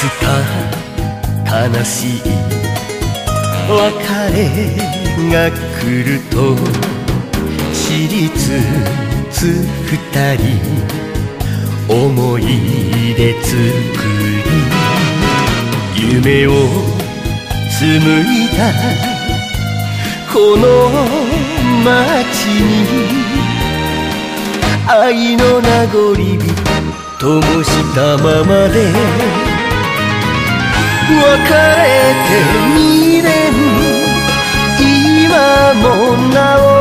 か悲しい別れが来ると知りつつ二人思い出作り夢を紡いだこの街に愛の名残火灯したままで別れて2年今もなお